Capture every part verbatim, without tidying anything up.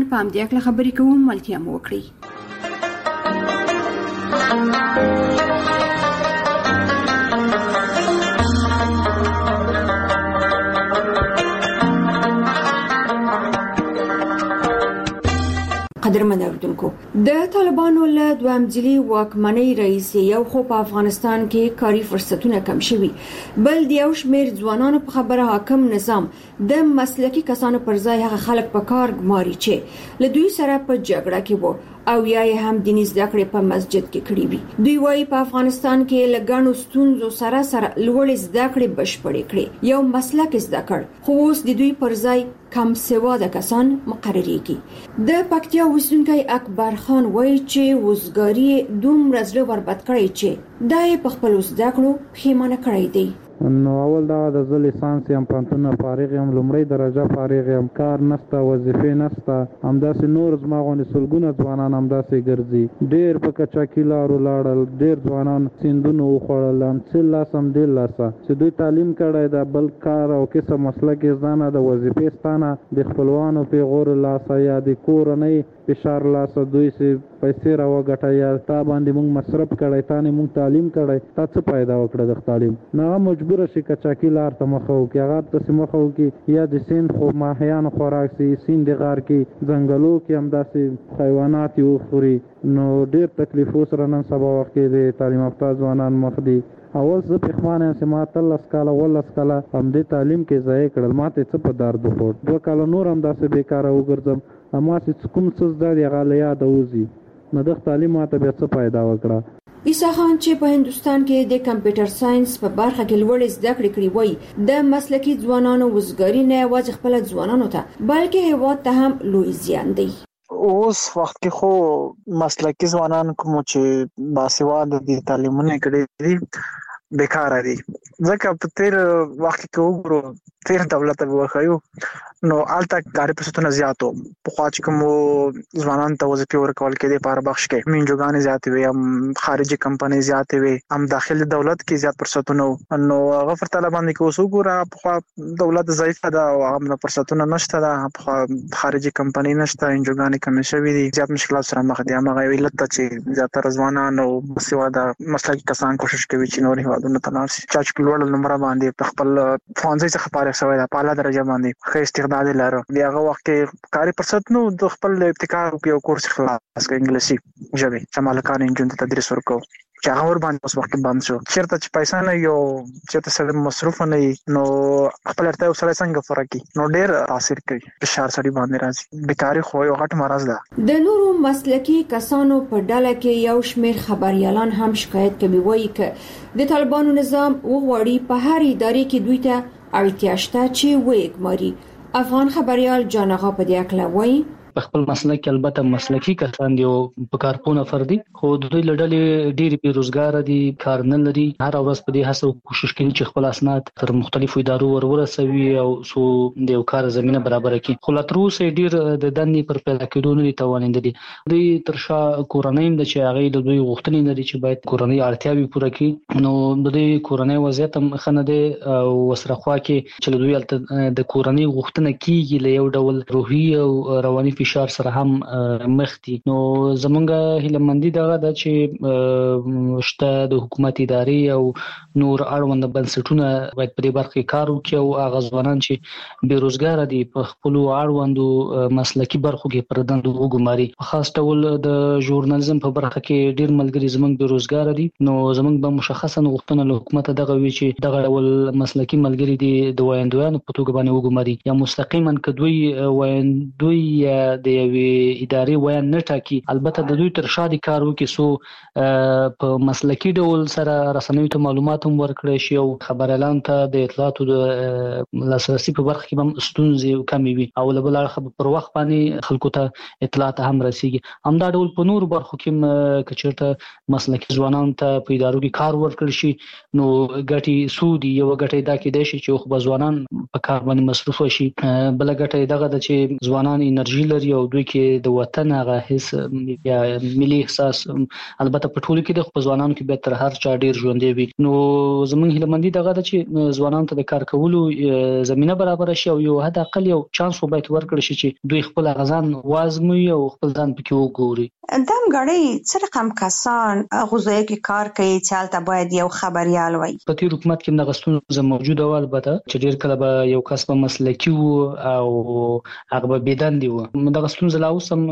په همدې اړه خبرې کوو، ملتیا مو وکړئ. قدرمن اوریدونکو، د طالبانو له دویم ځلي واکمنۍ رئیس یو خو په افغانستان کې کاري فرصتونه کم شوي، بل د یو شمېر ځوانانو په خبره حاکم نظام د مسلکي کسانو پر ځای هغه خلک په کار ګماري چې له دوی سره په جګړه کې وو او یا هم دیني زده کړې په مسجد کې کړې وي. دوی وايي په افغانستان کې له ګڼو ستونزو سره سره لوړې زده کړې بشپړې کړې، یو مسلک زده کړ، خو اوس د دوی پر ځای کم سواده کسان مقرریږي. د پکتیا اوسیدونکی اکبر خان وایي چې وزګاری دومره زړه وربد کړی چې دا یې په خپلو زده کړو پښیمانه کړی دی. نو اول دا د زه لیسانس یم، پوهنتون فارغ یم، لومړۍ درجه فارغ یم، کار نشته، وظیفې نشته، همداسې نور زما غوندې سلګونه ځوانان همداسې ګرځي. ډېر په کچاکي لارو لاړل، ډېر ځوانان سیندونو وخوړل، څه لاس هم ډېر لاسه چې دوی تعلیم کړی دا بل کار او کسب مسلک یې زده نه، د وظیفې ستانه د خپلوانو پیغور لاسه یا د کورنۍ فشار لاسه دوی سي پیسې را وګټه یا تا باندې مونږ مصرف کړی، تا نه مونږ تعلیم کړی، تا څه پیدا وکړه د تعلیم؟ نه مجبور شي کچاکي لار ته مخه وکړي، هغه ته مخه وکړي یا د سیند خو ماهیانو خوراک سي، سیند غار کې ځنګلو کې همداسې حیوانات وخوري. نو ډېر تکلیفو سره نن سبا وخت کې د تعلیم یافته ځوانان مخ دي. اول زه پښمانه یم چې ما اتلس کاله ولس کاله همدې تعلیم کې ضایع کړل، ما ته څه په درد وخوړ، دوه کاله نور همداسې بیکاره وګرځم، اما چې کوم څه زده دي هغه له یاده وځي، نو دغه تعلیم ما ته بیا څه پیدا وکړه. عیسی خان چې په هندوستان کې د کمپیوټر ساينس په برخه کې لوړې زده کړې کړې وای، د مسلکي ځوانانو وزګاری نه یوازې خپل ځوانانو ته بلکې هیواد ته هم لوی زیان دی. اوس وخت کې خو مسلکي ځوانان کوم چې باسواده دي، تعلیمونه کړي دي، بیکاره دي. ځکه په تیر وخت کې وګورو تیر دولت به وخایو نو آلته کاري فرصتونه زیاتو، په خوا چې کوم ځوانان ته وظیفې ورکول کېدې په هر بخش کې منجوګانې زیاتې وي، هم خارجي کمپنۍ زیاتې وي، هم داخلي دولت کې زیات فرصتونه. نو هغه پر طالب باندې کې اوس وګوره په خوا دولت ضعیفه ده او هم فرصتونه نشته ده، په خوا خارجي کمپنۍ نشته، منجوګانې کمې شوي دي، زیات مشکلات سره مخ دي. هغه علت ته چې زیاتره ځوانان او باسواده مسلکي کسان کوشش کوي چې نور هیوادونو ته لاړ شي، چې په لوړ نمبر باندې په خپل ښوونځي څخه فارغ شوی ده، په اعلی درجه باندې ښه استعداد لري. بیا هغه وخت کې کاري فرصت نو د خپل ابتکار او کورس خلاص کړ انګلیسي ژبه چې مالکان انجن ته تدریس ورکو، چې هغه ور باندې اوس وخت بند شو. چیرته چې پیسې نه یو چیرته سره مصرف نه نو خپل ارته سره څنګه فرق کی نو ډیر تاثیر کوي، فشار سړي باندې راځي، بیکاری خو یو غټ مرض ده. د نورو مسلکي کسانو په ډله کې یو شمېر خبريالان هم شکایت کوي، وایي چې د طالبانو نظام وغواړي په هر ادارې کې دوی ته اړتیا شته چې وګماري. افغان خبريال جان آغا په دې اړه وایي په خپل مسلک البته مسلکي کسان دی او په کارپونه فردي، خو د دوی لړلې ډېری بیروزګار دي، کار نه لري، هر ورځ په دې هڅه کوشش کوي چې خپل اسناد تر مختلفو ادارو ورورسوي او سو د یو کار زمينه برابر کړي. خو لا تر اوسه ډېر د دندې پر پیدا کېدو نه توانیند دي. دوی تر شا کورنۍ د چې هغه د دوی غوښتنې لري چې باید کورنۍ اړتیاوي پوره کړي، نو د دوی کورنۍ وضعیت هم خنه دي او وسرخوا کې چې دوی د کورنۍ غوښتنه کیږي له یو ډول روحي او رواني فشار سره هم مخ دي. نو زمونږه هیلمندي دغه د چې شته د حکومت ادارې او نور اړوند بنسټونه باید په دې برخه کار وکړي او هغه ځوانان چې بیروزګار دي په خپل اړوندو مسلکي برخو کې پر دندو وګماري. خاص ډول د ژورنالیزم په برخه کې ډیر ملګری زمونږ بیروزګار دي، نو زمونږ به مشخصا غوښتنه له حکومت دغه وی چې دغه ډول مسلکي ملګری دي د وایندویانو په توګه باندې وګماري، یا مستقیما کدوی وایندوی د یوې ادارې وایي نه ټاکي، البته د دوی تر شا دي کار وکړي سو په مسلکي ډول سره رسنیو ته معلومات هم ورکړي شي او خبريالان ته د اطلاعاتو د لاسرسي په برخه کې هم ستونزې کمې وي او له بل اړخه پر وخت باندې خلکو ته اطلاعات هم رسیږي. همدا ډول په نور برخو کې کچرته مسلکي ځوانان ته په ادارو کې کار ورکړي شي نو ګټي سودي یو ګټي دا کې دی چې خو ځوانان په کار باندې مصروف شي، بل ګټي دغه د چې ځوانان انرژي لري او دوی کې د وطن هغه حس یا ملي احساس البته په ټولو کې د ځوانانو کې به تر هر چا ډیر ژوندې وي. نو زمونږ هیلمندي دغه د چې ځوانانو ته د کار کولو زمينه برابر شي او یو حد اقل یو چانس وبایت ورکړي شي چې دوی خپل غزان وازموي او خپل ځان پکې وګوري. دم غړي څه رقم کسان غوځي کې کار کوي چې حالت باید یو خبريال وي. په تیر حکومت کې د غستون موجوده و البته چې ډیر کله به یو کس په مسلکی او هغه به بيدندي و. د غستون زلاو سم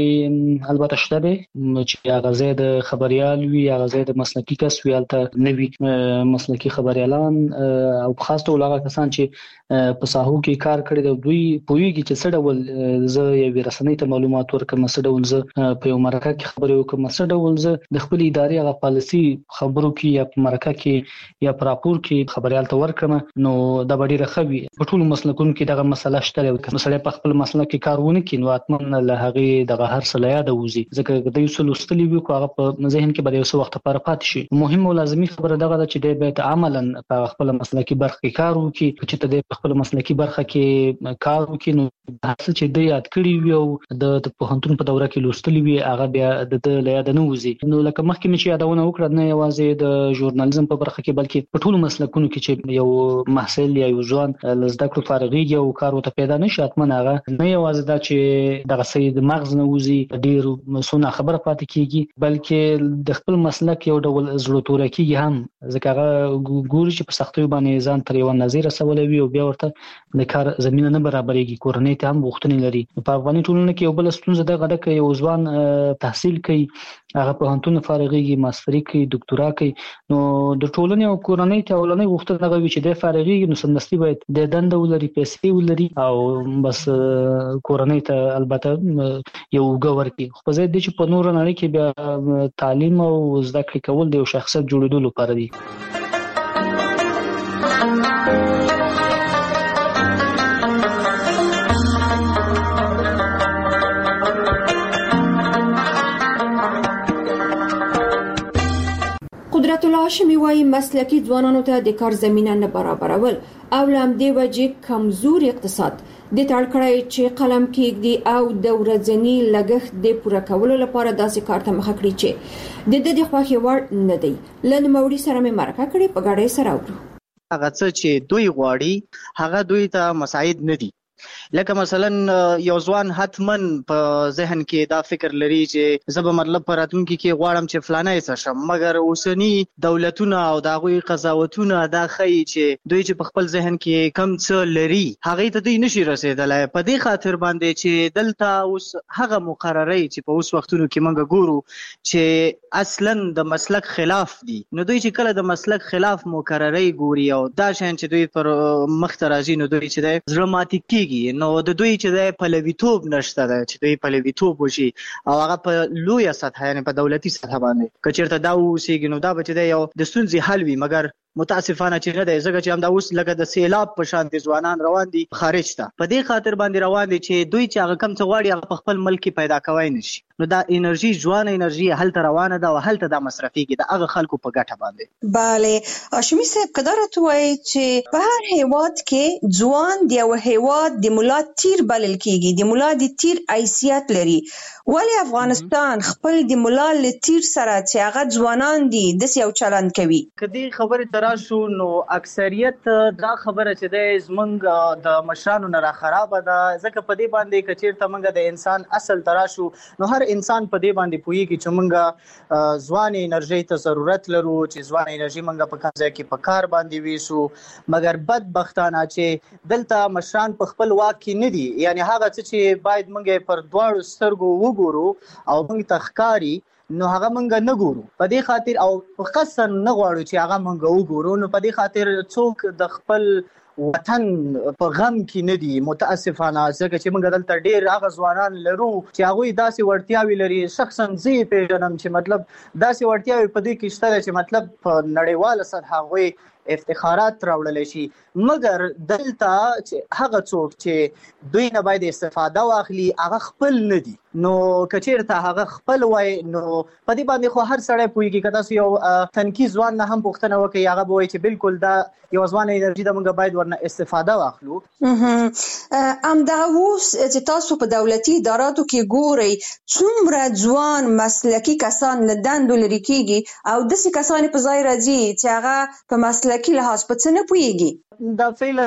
البته شته به چې هغه زید خبريال وي هغه زید مسلکی کس وي البته نوي مسلکی خبريالان او خاص ټول هغه کسان چې په ساحو کې کار کړی دی دوی پوهیږي چې څه ډول زه یو رسنۍ ته معلومات ورکوم څه ډول زه په یو مرکه کې خبرې وکم څه ډول زه د خپل ادارې هغه پالیسي خبرو کې یا په مرکه کې یا په راپور کې خبريال ته ورکم نو د ډیره خوي په ټولو مسلکونو کې دغه مسله شته مثلا په خپل مسلک کې کارونه کوي نو اتمن له هغه دغه هر څه لا یاد وځي ځکه د یو څه لوستلی وي خو هغه په ذهن کې به یو څه وخت لپاره پاتې شي. مهم او لازمي خبره دغه ده چې د به عملاً په خپل مسلکي برخه کې کار وکړي چې ته د خپل مسلکي برخه کې کار وکړي نو حاصل چې د یاد کړی وي او د پوهنتون په دوره کې لوستلی وي هغه بیا د لیاد نه وځي. نو لکه مخکې مې چې یادونه وکړه نه یوازې د ژورنالیزم په برخه کې بلکې په ټولو مسلکونو کې چې یو محصل یا یو ځوان لزده کړو فارغيږي او کار وته پیدا نشي اتمن هغه نه یوازې دا چې دغه سید مغز نه وځي ډیر مسونه خبره پاتې کیږي بلکې د خپل مسلک یو ډول زړه تور کیږي هم ځکه هغه ګوري چې په سختۍ باندې ځان تر یو نظیر سوالوي او بیا ورته د کار زمينه نه برابرېږي کورنۍ ته هم غوښتنې لري. په افغاني ټولنه کې یو بل ستونزه ده غږ کې یو ځوان تحصیل کوي هغه په هنتون فارغيږي ماستری کوي ډاکټرا کوي نو د ټولنې او کورنۍ ته ولنې غوښتنه غوي چې د فارغيږي نو سمدستي باید د دنده ولري پیسې ولري او بس کورنۍ ته البته یو ګور کوي خو په ځای د چې په نور نړۍ کې بیا تعلیم او زده کړې کول د یو شخصیت جوړېدو لپاره دي. قدرت الله هاشمي وايي مسلکي ځوانانو ته د کار زمينه نه برابرول او لامدې وجې کمزور اقتصاد د تړکړای چې قلم کېږي او د ورځنی لګښت د پوره کولو لپاره داسې کار ته مخه کړی چې د دې د خوښي وړ نه دی. لن موري سره مې مرکه کړې په غاړې سره وکړو هغه څه چې دوی غواړي هغه دوی ته مساعد نه دي. لکه مثلا یو ځوان حتمن په ذهن کې دا فکر لري چې زه به مطلب پر راتلونکي کې غواړم چې فلانه څه شم مګر اوسنی دولتونه او د هغوی قضاوتونه دا ښیي چې دوی چې په خپل ذهن کې کم څه لري هغې ته دوی نشي رسېدلی په دې خاطر باندې چې دلته اوس هغه مقررې چې په اوس وختونو کې موږ ګورو چې اصلا د مسلک خلاف دي نو دوی چې کله د مسلک خلاف مقررې ګوري او دا شیان چې دوی پر مخ ته راځي نو دوی چې دی زړه ماتې کېږي نو د دوی چې د پلویتوب نشته ده چې دوی پلویتوب وشي او هغه په لویه سطح یعنې په دولتي سطح باندې که چېرته دا اوسېږي نو دا به چې دی یو د ستونزې حل وي مګر متاسفانه چې نه دی ځکه چې همدا اوس لکه د سیلاب په شان دي ځوانان روان دي خارج ته په دې خاطر باندې روان دي چې دوی چې هغه کم څه غواړي هغه په خپل ملک کې پیدا کوی نشي نو دا انرژي ځوانه انرژي هلته روانه ده او هلته دا مصرفېږي د هغه خلکو په ګټه باندې. بله هاشمي صاحب که دا راته وایي چې په هر هیواد کې ځوان د یو هیواد د ملا تیر بلل کېږي د ملا د تیر حیثیت لري ولې افغانستان خپل د ملا له تیر سره چې هغه ځوانان دي داسې یو چلند کوي؟ که دې خبرې ته راشو نو اکثریت دا خبره چې دی زموږ د مشرانو نه راخرابه ده ځکه په دې باندې که چېرته موږ د انسان اصل ته راشو نو هر انسان په دې باندې پوهېږي چې موږ ځوانې انرژۍ ته ضرورت لرو چې ځوانه انرژي موږ په کوم ځای کې په کار باندې ویسو مګر بدبختانه چې دلته مشران په خپل واک کې نه دي یعنی هغه څه چې باید موږ پر دواړو سترګو وګورو او موږ ته ښکاري نو هغه موږ نه ګورو په دې خاطر او په قصد نه غواړو چې هغه موږ وګورو نو په دې خاطر څوک د خپل وطن په غم کې نه دي متاسفانه ځکه چې موږ دلته ډېر هغه ځوانان لرو چې هغوی داسې وړتیاوې لري شخصا زه یې پېژنم چې مطلب داسې وړتیاوې په دوی کې شته چې مطلب په نړیواله سطح هغوی افتخارات راوړل شي، مګر دلته چې هغه څوک چې دوی نه باید استفاده واخلي هغه خپل نه دي. نو کچیرته هغه خپل وای نو په دې باندې خو هر سړی پوهیږي که تاسو یو تنکي ځوان نه هم پوښتنه وکړئ هغه به وایي چې بالکل دا یو ځوانه انرژي ده موږ باید ورنه استفاده واخلو. همدغه اوس چې تاسو په دولتي اداراتو کې ګورئ څومره ځوان مسلکي کسان له دندو لرې کېږي او داسې کسان په ځای راځي چې هغه په مسلکي لحاظ په څه نه پوهیږي. دا فعلا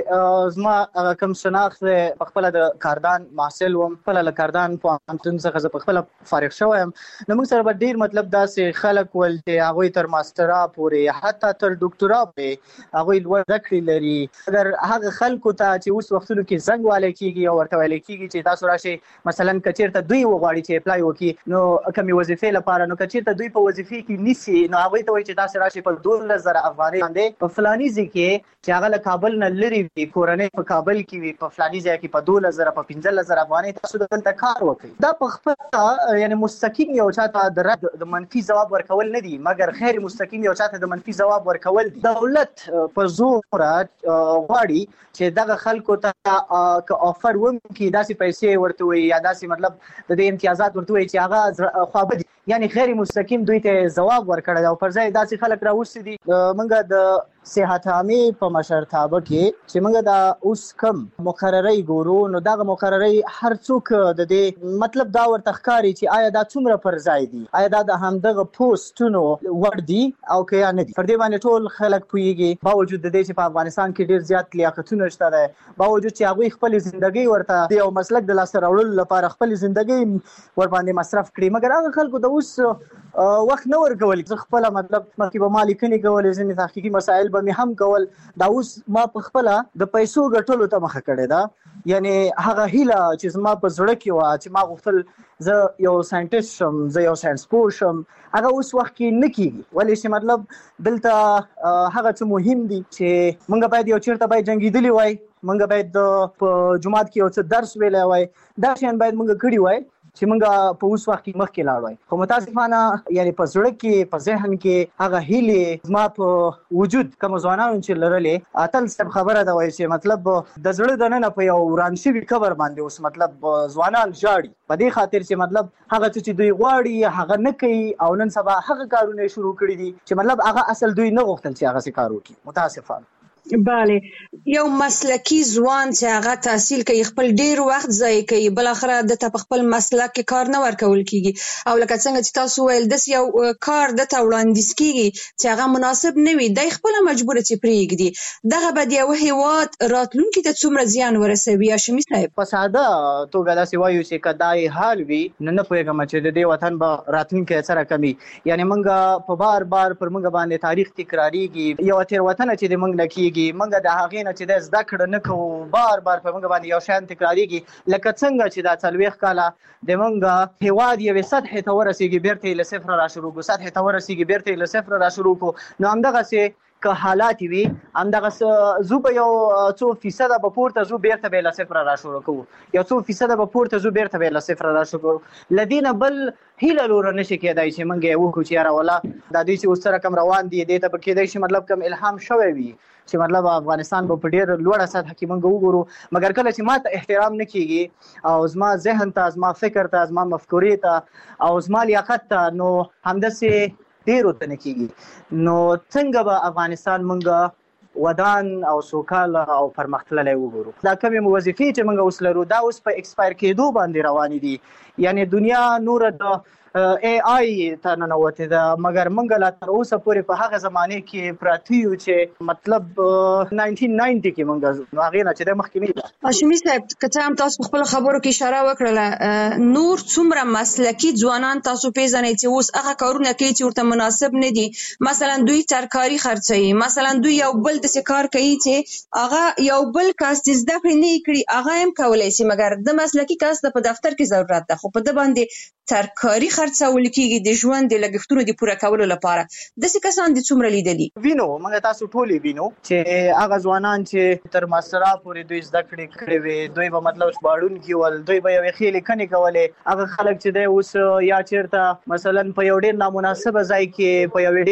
چې زما کوم شناخت په خپله د کاردان محصل وم، خپله له کاردان پوهنتون څخه زه په خپله فارغ شوی یم، نو موږ سره به ډېر مطلب داسې خلک ول چې هغوی تر ماسټرا پورې حتی تر ډاکټرا پورې هغوی لوړ زده کړې لري. اگر هغه خلکو ته چې اوس وختونو کې زنګ والی کېږي او ورته ویلی کېږي چې تاسو راشئ مثلا که چېرته دوی وغواړي چې اپلای وکړي نو کومې وظیفې لپاره، نو که چېرته دوی په وظیفې کې نیسي نو هغوی ته وایي چې تاسې راشئ په دولس زره افغانۍ باندې په فلاني ځای کې چې هغه له کابل نه لرې وي، کورنۍ په کابل کې وي، په فلاني ځای کې په دولس زره په پنځلس زره افغانۍ تاسو دلته کار وکړئ. دا په خپله یعنې مستقیم یو چاته د رد د منفي ځواب ورکول نه دي، مګر خیر مستقیم یو چاته د منفي ځواب ورکول دي. دولت په زوره غواړي چې دغه خلکو ته که آفر وکړي داسې پیسې ورته وایي یا داسې مطلب د دې امتیازات ورته وایي چې هغه خوابه دي، یعنې غیر مستقیم دوی ته ځواب ورکړی دی او پر ځای داسې خلک راوستي دي. موږ د صحت عامې په مشرتابه کې چې موږ دا اوس کم مقررۍ ګورو نو دغه مقررۍ هر څوک د دې مطلب دا ورته ښکاري چې آیا دا څومره پر ځای دي، آیا دا د همدغه پوسټونو وړ دي او که یا نه دي. پر دې باندې ټول خلک پوهیږي باوجود د دې چې په افغانستان کې ډېر زیات لیاقتونه شته دی، باوجود چې هغوی خپلې زندګۍ ورته د یو مسلک د لاسته راوړلو لپاره خپلې زندګۍ ورباندې مصرف کړي، مګر هغه خلکو ته اوس وخت نه ورکول. زه خپله مطلب مخکې به ما لیکنې کولې، ځینې تحقیقي مسایل به مې هم کول، دا اوس ما په خپله د پیسو ګټلو ته مخه کړې ده. یعنې هغه هیله چې زما په زړه کې وه چې ما غوښتل زه یو ساینټیسټ شم، زه یو ساینسپوه شم، هغه اوس وخت کې نه کېږي. ولې چې مطلب دلته هغه څه مهم دي چې موږ باید یو چېرته باید جنګېدلي وای، موږ باید په جومات کې یو څه درس ویلی وای، دا شیان باید موږ کړي وای چې موږ په اوس وخت کې مخکې لاړ وای. خو متاسفانه یعنې په زړه کې په ذهن کې هغه هیلې زما په وجود کومو ځوانانو چې لرلې، اتل صاحب خبره ده وایي چې مطلب د زړه دننه په یو وران شوي قبر باندې اوس مطلب ځوانان ژاړي په دې خاطر چې مطلب هغه څه چې دوی غواړي هغه نه کوي او نن سبا هغه کارونه شروع کړي دي چې مطلب هغه اصل دوی نه غوښتل چې هغه څه کار وکړي. متاسفانه بله، یو مسلکی ځوان چې هغه تحصیل کوي خپل ډیر وخت ضایع کوي، بل اخره د ته په خپل مسلک کې کار نه ورکول کیږي او لکه څنګه چې تاسو ویل داس یو کار د ته وړاندیز کیږي چې هغه مناسب نه وي، دی خپل مجبور چې پرېږدي. دغه به د یو هیواد راتلونکي ته څومره زیان ورسوي؟ هاشمي صاحب په ساده توګه داسې وایو چې که دا حال وي نو نه پوهېږم چې د دې وطن به راتلونکی څه رقم وي. یعنې موږ په بار بار پر موږ باندې تاریخ تکرارېږي، یوه تېروتنه چې د موږ نه کېږي موږ د هغې نه چې د زده کړه نه کوو، بار بار په موږ باندې یو شیان تکرارېږي، لکه څنګه چې دا څلوېښت کاله د موږ هېواد یوې سطحې ته ورسېږي بېرته یې له صفره را شروع کړو، سطحې ته ورسېږي بېرته یې له صفره را شروع کړو. نو همدغسې که حالات وي همدغه زو به یو څو فیصده به پورته ځو بېرته به یې له صفره را شروع کوو، یو څو فیصده به پورته ځو بېرته به یې له صفره را شروع کوو. له دې نه بل هیله لوره نه شي کېدای چې موږ یې وکړو چې یاره والله دا دوی چې اوس څه رقم روان دي دې ته به کېدای شي مطلب کوم الهام شوی وي چې مطلب افغانستان به په ډېر لوړه سطحه کې موږ وګورو. مګر کله چې ما ته احترام نه کېږي او زما ذهن ته، زما فکر ته، زما مفکورې ته او زما لیاقت ته، نو همداسې ډېرو ته نه کېږي، نو څنګه به افغانستان موږ ودان او سوکاله او پرمختللی وګورو؟ دا کومې وظیفې چې موږ اوس لرو دا اوس په ایکسپایر کېدو باندې روانې دي. یعنې دنیا نوره د ای آی ته ننوتې ده، مګر موږ لا تر اوسه پورې په هغه زمانې کې پراته یو چې مطلب ناینټین ناینټي کې موږ هغې نه چې دی مخکې نه ده. هاشمي صاحب که څه هم تاسو په خپلو خبرو کې اشاره وکړله، نور څومره مسلکي ځوانان تاسو پیژنئ چې اوس هغه کارونه کوي چې ورته مناسب نه دي؟ مثلا دوی ترکاري خرڅوي، مثلا دوی یو بل داسې کار کوي چې هغه یو بل کس چې زده کړې نه یې کړي هغه هم کولی شي، مګر د مسلکي کس د په دفتر کې ضرورت ده، خو په ده باندې ترکاري خرڅول کېږي د ژوند د لګښتونو د پوره کولو لپاره. داسې کسان دي څومره لیدلي؟ وینو، موږ تاسو ټولې وینو چې هغه ځوانان چې تر ماسترا پورې دوی زده کړې کړې وې، دوی به مطلب ژباړونکي ول، دوی به یوې ښې لیکنې کولې. هغه خلک چې دی اوس یا چېرته مثلا په یو ډېر نامناسبه ځای کې په یوې ډېرې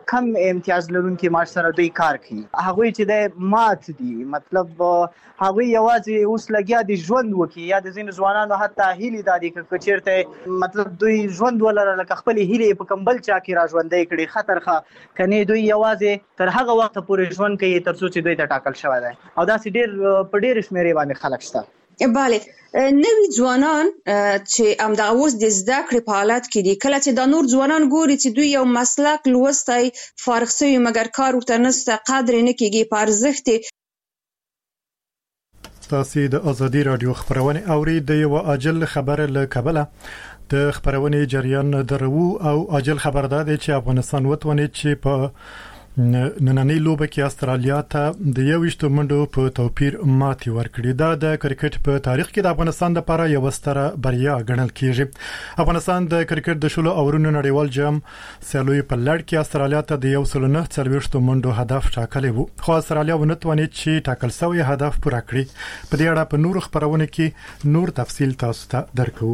کم امتیاز لرونکي معاش سره دوی کار کوي. هغوی چې د مات دي، مطلب هغوی یوازې اوس لګیا دي ژوند وکړي، یا د ځینو ځوانانو حتی هیلې دا دي که چېرته مطلب دوی ژوند ولره لکه خپلې هیلې په کوم بل چا کې را ژوندی کړي خطرخه کنې دوی یوازې تر هغه وخته پورې ژوند کوي تر څو چې دوی ته ټاکل شوی دی، او داسې ډېر په ډېرې شمېرې باندې خلک شته. بله، نوي ځوانان چې همدغه اوس د زده کړې په حالت کې دي، کله چې دا نور ځوانان ګوري چې دوی یو مسلک لوستی فارغ شوي مګر کار ورته نشته، قدر یې نه کېږي، په ارزښت یې. تاسې د ازادي راډیو خبرونه اوري. د یو عاجل خبر له کابل د خبرونه جریان درو او عاجل خبر ده چې افغانستان وتونی چې په نننۍ لوبه کې استرالیا ته د یوشتو منډو په توپیر ماتي ورکړي. دا د کرکټ په تاریخ کې د افغانستان لپاره یو ستره بریا ګڼل کیږي. افغانستان د کرکټ د شلو اورونو نړیوال جام سیالوي په لړ کې استرالیا ته د یو سل نه څلوېښتو منډو هدف ټاکلی وو، خو استرالیا ونتواني چې ټاکل شوی هدف پوره کړي. په دې اړه په نور خبرونه کې نور تفصیل تاسو ته درکو.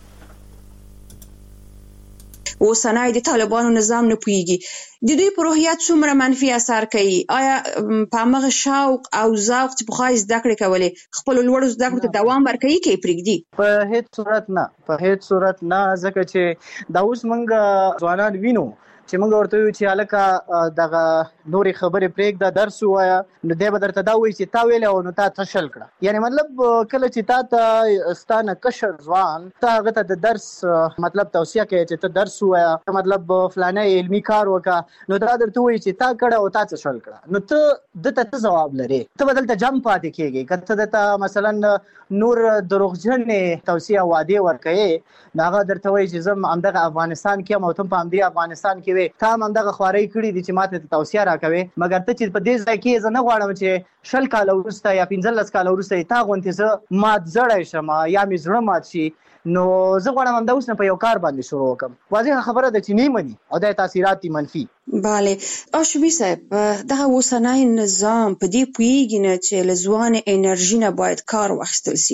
اوسنۍ د طالبانو نظام نه پوهیږي د دوی په روحیات څومره منفي اثر کوي. آیا په هغه شوق او ذوق چې پخوا زده کړې کولې خپل لوړو زده کړو ته دوام ورکوي کې پرېږدي؟ په هیڅ صورت نه، په هیڅ صورت نه، ځکه چې دا اوس موږ ځوانان وینو چې موږ ورته ویو چې هلکه دغه نورې خبرې پرېږده، درس ووایه، نو دی به درته دا وایي چې تا ویلې او نو تا تشل کړه. یعنې مطلب کله چې تا ته ستا نه کشر ځوان ته هغه ته د درس مطلب توصیه کوي چې ته درس ووایه، مطلب فلانی علمي کار وکړه، نو دا درته وایي چې تا کړه او تا تشل کړه، نو ته دته څه ځواب لرې؟ ته به دلته جم پاتې کېږې. که ته دته مثلا نور دروغجنې توصیه وعدې ورکوې، نو هغه درته وایي چې زه همدغه افغانستان کې یم او ته هم په همدې افغانستان کې تا هم همدغه خوارۍ کړي دي چې ماته توصیه راکوي، مګر ته چې په دې ځای کې زه نه غواړم چې شل کاله وروسته یا پنځلس کاله وروسته تا غوندې زه مات زړی شم یا مې زړه مات شي، نو زه غواړم همدا اوس نه په یو کار باندې شروع وکړم. واضحه خبره ده چې نه مني او د تاثیرات منفي. بله، هاشمي صاحب، دغه اوسنی نظام په دې پوهیږي نه چې له ځوان انرژي نه باید کار واخیستل سي.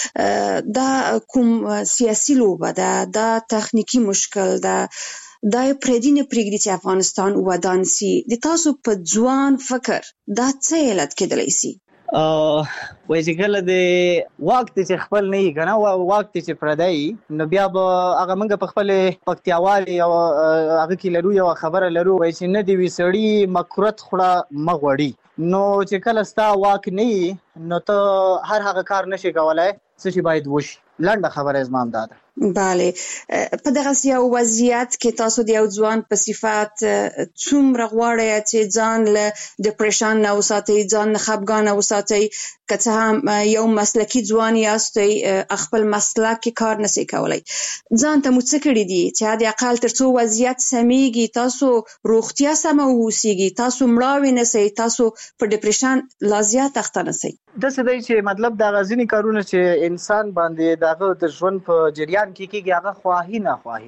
دا کوم سیاسي لوبه ده، دا تخنیکي مشکل ده، دا پردي نه پرېږدي چې افغانستان ودان سي. د تاسو په ځوان فکر دا څه علت کېدلی سي؟ وایي چې کله د واک ته چې خپل نه وي که نه، واک ته چې پردی، نو بیا به هغه موږ په خپلې پکتیاوالې او هغه کې لرو یوه خبره لرو، وایي چې نه دې وي سړي مکروت خوړه مه غوړي. نو چې کله ستا واک نه وي نو ته هر هغه کار نشي کولی څه چې باید وشي. لنډه خبره زما همدا ده. بله، په دغسې یو وضعیت کې تاسو د یو ځوان په صفت څومره غواړئ چې ځان له ډپریشن نه وساتئ، ځان نه خفګانه وساتئ؟ که څه هم یو مسلکي ځوان یاستئ، خپل مسلک کې کار نشئ کولی، ځان ته مو څه کړي دي چې حد اقل تر څو وضعیت سمیږي، تاسو روغتیا سمه واوسیږي، تاسو مړاوي نشئ، تاسو په ډپریشن لا زیات اخته نشئ؟ داسې دی چې مطلب دغه ځینې کارونه چې انسان باندې دغه د ژوند په جریان کې کېږي هغه خواهي ناخواهي،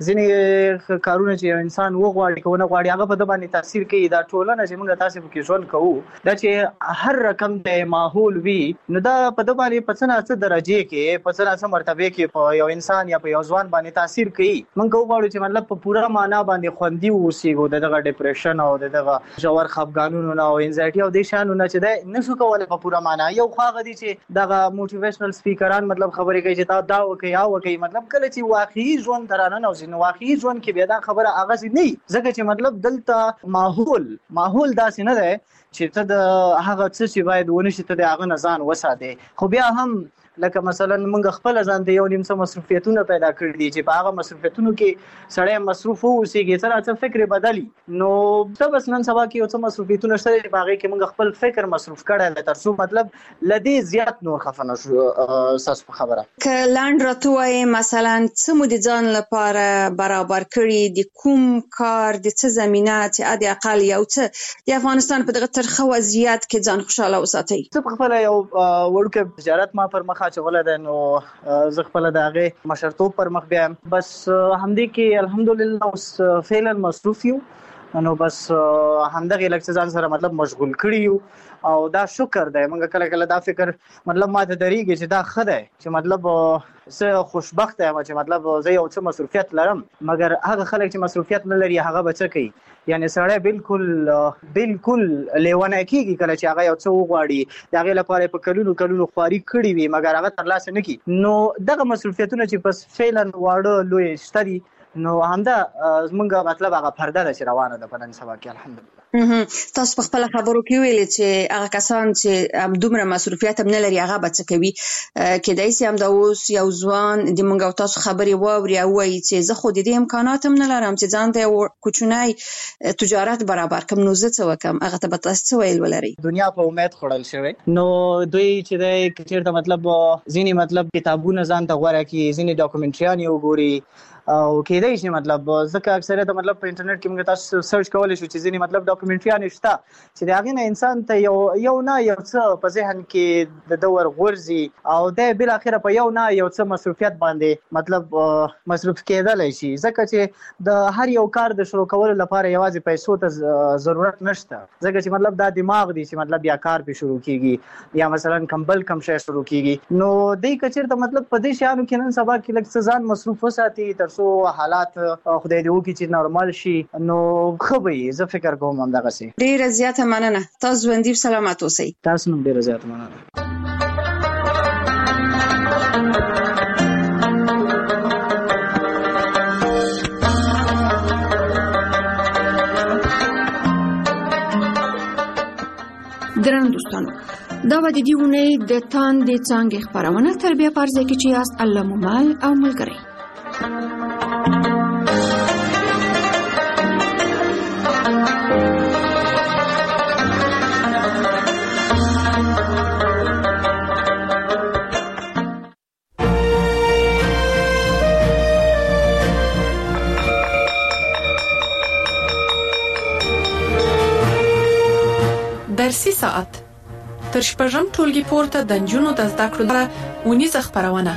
ځینې کارونه چې یو انسان وغواړي که ونه غواړي هغه په ده باندې تاثیر کوي. دا ټولنه چې موږ تاسې پکې ژوند کوو، دا چې هر رقم د ماحول وي، نو دا په ده باندې په څه نه څه درجې کې، په څه نه څه مرتبې کې په یو انسان یا په یو ځوان باندې تاثیر کوي. موږ وغواړو چې مطلب په پوره معنا باندې خوندي واوسېږو د دغه ډپریشن او د دغه ژور خفګانونو نه او انزایټي او دې شیانو نه چې دی نشو کولی په پوره معنا. یو خوا هغه دي چې دغه موټیویشنل سپیکران مطلب خبرې کوي چې تا دا وکړئ یا وکړئ، مطلب کله چې واقعي ژوند ته راننوځي نو واقعي ژوند کې بیا دا خبره هغسې نه وي، ځکه چې مطلب دلته ماحول ماحول داسې نه دی چې ته د هغه څه چې باید ونه شي ته د هغه نه ځان وساتې. خو بیا هم لکه مثلا موږ خپل ځان ته یو نیم څه مصروفیتونه پیدا کړي دي چې په هغه مصروفیتونو کې سړی مصروف واوسېږي، څه نه څه فکر بدلي، نو ته بس نن سبا کې یو څه مصروفیتونه شته چې په هغې کې موږ خپل فکر مصروف کړی دی تر څو مطلب له دې زیات نور خفه نه شو. ستاسو په خبره که لنډ راته ووایې مثلا څه مو د ځان لپاره برابر کړي، د کوم کار، د څه زمینه چې حد اقل یو څه د افغانستان په دغه ترخه وضعیت کې ځان خوشحاله وساتئ؟ زه په خپله یو وړوکی تجارت ما پر مخ اچولی دی، نو زه خپله د هغې مشرتوب پر مخ بیایم. بس همدې کې الحمدلله اوس فعلا مصروف یو نو بس همدغه لکه ځان سره مطلب مشغول کړی او دا شکر دی موږ کله کله دا فکر مطلب ماته دریږي چې دا خدای چې مطلب زه خوشبخت یم چې مطلب زه یو څه مصروفیت لرم مګر هغه خلک چې مصروفیت نه لري هغه بچ کوي یعنی سړی بالکل بالکل لیونه کیږي کله چې هغه یو څه وغواړي دا غي لپاره په کلونو کلونو خواري کړی وي مګر هغه ترلاسه نه کی نو دغه مصروفیتونه چې پس فعلا واړه لوی شتري نو همدا زمونږ مطلب هغه پرده ده چې روانه ده په نن سبا کې الحمدلله. تاسو په خپل خبرو کې ویل چې هغه کسان چې دومره مصروفیت هم نه لري هغه بچ کوي کېدای شي هم دا اوس یو ځوان د مونږ او تاسو خبرې واوري او وایي چې زه خو د دې امکانات هم نه لرم چې ځان ته کوچنی تجارت برابر کم نو زه څه وکم هغه ته به تاسو څه ویل ولري. دنیا په امید خړل شوی نو دوی چې د چیرته مطلب ځینی مطلب کتابونه ځان ته غوړه کی ځینی ډاکومنټریان یو ګوري او کېدای شي مطلب ځکه اکثریت مطلب په انټرنیټ کې موږ تاسو سرچ کولای شو چې ځینې مطلب ډاکومنټریان شته چې دا غینه انسان ته یو یو نه یو څه په ذهن کې د دور غورځي او د بل اخره په یو نه یو څه مصروفیت باندې مطلب مصروف کېدل شي ځکه چې د هر یو کار د شروع کولو لپاره یوازې پیسو ته ضرورت نشته ځکه چې مطلب دا دماغ دی چې مطلب یا کار په شروع کیږي یا مثلا کمبل کم شې شروع کیږي نو د کچیر ته مطلب په دې شانو کې نن سبا کې لږ ځان مصروف وساتي سو حالات خدای دې وکړي چې نورمال شي نو خو به زه فکر کوم همدغه سي. ډیره زیاته مننه تاسو ژوندۍ سلامات اوسئ. تاسو هم ډیره زیاته مننه. درنو دوستانو دا به د دې ونې د تاندې څانګې خپرونه تر بیا په ارزه کې چې یاست الله مو مل او ملګری. درسي ساعت تر شپږم ټولګي پورته د نجونو د زده کړو لپاره ونیزه خپرونه.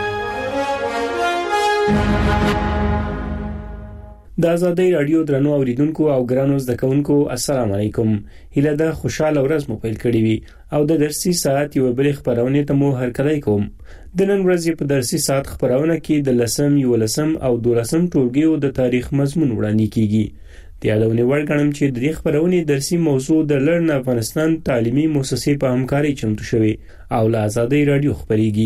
د آزادۍ رادیو درنو اوریدونکو او ګرانو زده کوونکو السلام علیکم. هیله ده خوشاله ورځ مو پیل کړې وي او د درسي ساعت یو بل خبرونه ته مو هرکلی کوم. د نن ورځې په درسي ساعت خبرونه کې د لسم یو لسم او دولسم ټولګیو د تاریخ مضمون وړاندې کیږي. د یادونې وړ ګڼم چې د دې خبرونې درسي موضوع د لرن افغانستان تعلیمي مؤسسې په همکارۍ چمتو شوی او له آزادۍ رادیو خبريږي.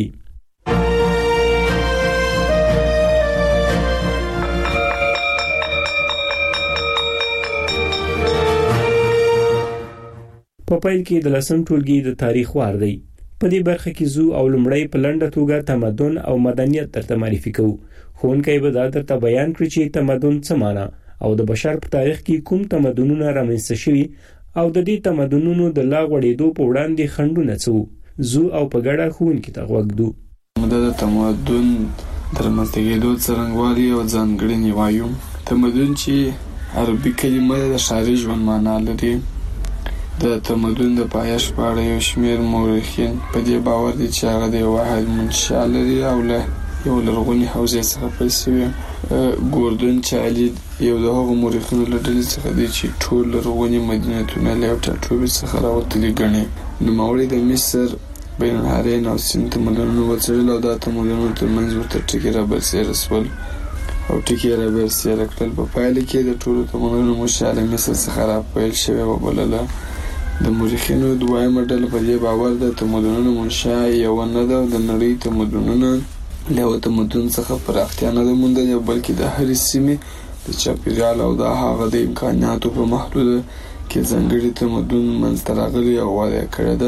په پیل کې د لسم ټولګي د تاریخ وار دی. په دې برخه کې زو او لمړی په لنډه توګه تمدن او مدنیت درته معرفي کوو. ښوونکی به دا درته بیان کړي چې تمدن څه معنی او د بشر په تاریخ کې کوم تمدنونه رامنځته شوي او د دې تمدنونو د لا غوړېدو په وړاندې خنډونه څه زو او په ګډه ښوونکي ته غوږ دو. د تمدن د رامنځته کېدو څرنګوالي او ځانګړنې وایو. تمدن چې عربي کلمه د ښاري ژوند معنا لري. د تمدن د پایښت په اړه یو شمېر مورخین په دې باور دي چې هغه د یو واحد منشأ لري او له یو لرغوني حوزې څخه پیل شوی. ګوردن چالي یو د هغو مورخینو له ډلې څخه دی چې ټول لرغوني مدینتونه له یو ټاټوبي څخه راوتلي ګڼي. نوموړي د مصر بین النهرین او سیند تمدنونه وڅېړل او دا تمدنونه ترمنځ ورته ټکي رابرسېره شول او ټکي یې رابرسېره کړل. په پایله کې د ټولو تمدنونو منشأ له مصر څخه راپیل شوې وبلله. د مورخینو دویمه ډله په دې باور ده تمدنونو منشأ یوه نه ده او د نړۍ تمدنونه له یو تمدن څخه پراختیا نه ده موندلې بلکې د هرې سیمې د چاپیریال او د هغه د امکاناتو په محدوده کې ځانګړي تمدن منځته راغلی او وده یې کړې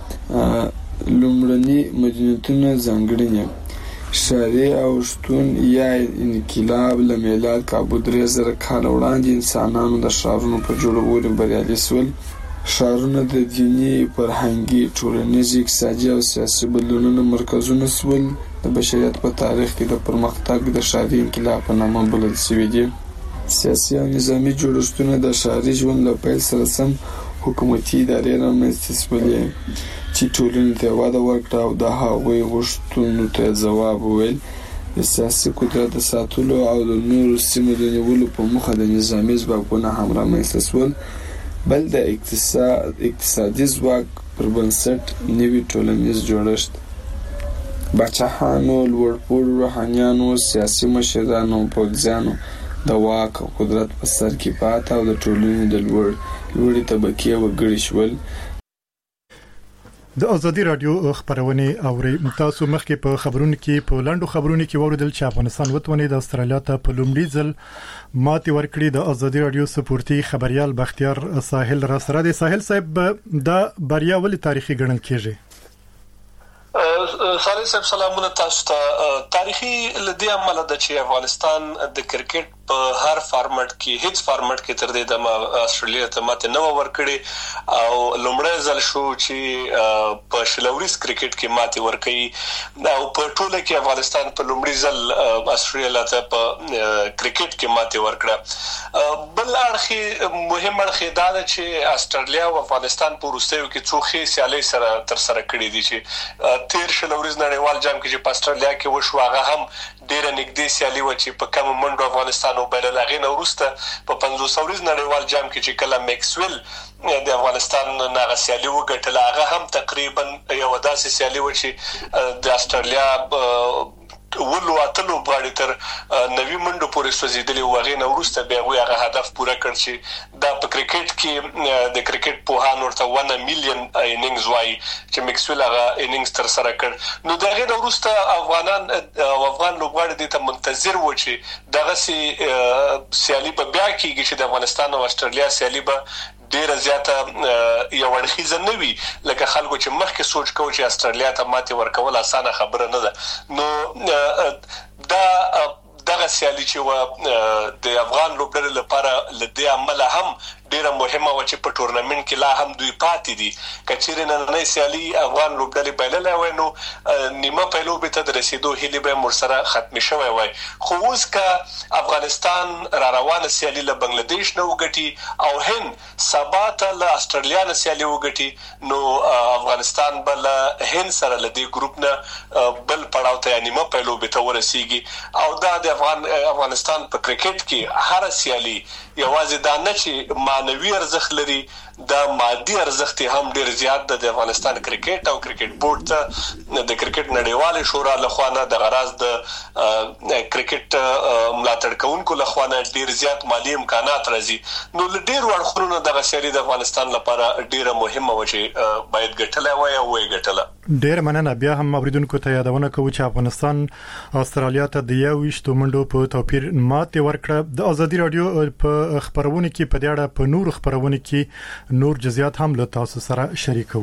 ده. لومړني مدینتونه ځانګړنې ښاري او شتون یا انقلاب له میلاد کابو درې زره کاله وړاندې انسانانو د ښارونو په جوړولو بریالي شول. ښارونه د دیني، فرهنګي، ټولنیز، اقتصادي او سیاسي بدلونونو مرکزونه شول. د بشریت په تاریخ کې د پرمختګ د ښاري انقلاب په نامه بلل شوي دي. سیاسي او نظامي جوړښتونه د ښاري ژوند له پیل سره سم حکومتي ادارې رامنځته شولې چې ټولنې ته وده ورکړه او د هغوی غوښتنو ته ځواب وویل. د سیاسي قدرت د ساتلو او د نورو سیمو د نیولو په موخه د نظامي ځواکونه هم رامنځته شول. بل د اقتصاد اقتصادي ځواک پر بنسټ نوي ټولنیز جوړښت، باچاهانو، لوړپوړو روحانیانو، سیاسي مشرانو او پوځیانو د واک او قدرت په سر کې پاته او د ټولنې د لوړ لوړې طبقې وګړي شول. د ازادي رادیو خبرونه اوري تاسو مخکې په خبرونو کې په لاندو خبرونو کې وروډل چې افغانستان وتونی د استرالیا ته په لومړي ځل ماتې ورکړي. د ازادي رادیو سپورتي خبريال بختیار ساحل را سره د ساحل صاحب د بریا ولې تاریخي ګڼل کېږي؟ صالح صاحب سلامونه تاسو ته. تاریخي لدی عمل د چې افغانستان د کرکټ په هر فارمټ کې هیڅ فارمټ کې تر دې د استرالیا ته ماته نو ورکړي او لومړی ځل شو چې په شلوريز کرکټ کې ماته ورکړي او په ټوله کې افغانستان په لومړي ځل استرالیا ته په کرکټ کې ماته ورکړه. بل اړخي مهم اړخي دا ده چې استرالیا او افغانستان په وروستیو کې څو ښې سیالۍ سره تر سره کړې دي چې تیر شلوريز نړیوال جام کې چې په استرالیا کې وشو هغه هم ډیره نږدې سیالي و چې په کوم منډو افغانستان او بل لاغې نو وروسته په پنځوس ورځ نړیوال جام کې چې کله میکسویل د افغانستان ناغه سیالي وګټله هغه هم تقریبا یو داسې سیالي و چې د استرالیا ولو اتلو باندې تر نوي منډو پورې سوځیدلی وغه نو وروسته به هغه هدف پوره کړ چې د کرکټ کې د کرکټ په هان ورته ون میلیون انینګز وای چې میکسویل هغه انینګز تر سره کړ. نو دغه نو وروسته افغانان او افغان لوبغاړي ته منتظر و چې دغه سیالي په بیا کېږي چې د افغانستان او استرالیا سیالي به ډیره زیاته یو ورخیزه نه وي لکه خلکو چې مخکې سوچ کوي چې استرالیا ته ماته ورکول اسانه خبره نه ده. نو دا دغه سیالي چې و د افغان لوبډلې لپاره لدی عمل هم ډیره مهمه و چې په ټورنمنت کې لا هم دوی پاتې دي. کچېرې نن سیالي افغان لوبډلې بایللې وای نو نیمه پیلو به ته رسیدو هلي به مرسره ختم شوی وای. خو اوس کا افغانستان را روانه سیالي له بنگلاديش نه وګټي او هند سبات له استرالیا نه سیالي وګټي نو افغانستان بل هند سره لدی ګروپ نه بل پړاو ته نیمه پیلو به ته ورسیږي او دا د افغان افغانستان په کرکټ کې هر سیالي یوازې دا نه چې معنوي ارزښت لري دا مادي ارزښت هم ډیر زیات د افغانستان کرکټ او کرکټ بورډ ته د کرکټ نړیوال شورا لخوا نه د غراض د کرکټ ملاتړ کوونکو لخوا نه ډیر زیات مالی امکانات راځي. نو ډیر وړخونه د غسری د افغانستان لپاره ډیره مهمه و چې باید ګټلای وای او وای ګټله. ډیر مننه. بیا هم اوریدونکو ته یادونه کوم چې افغانستان استرالیا ته د یو ویشتو منډو په توپیر ماته ورکړه. د ازادي رادیو په خبرونه کې په دې اړه په نور خبرونه کې نور جزئیات هم له تاسو سره شریکو.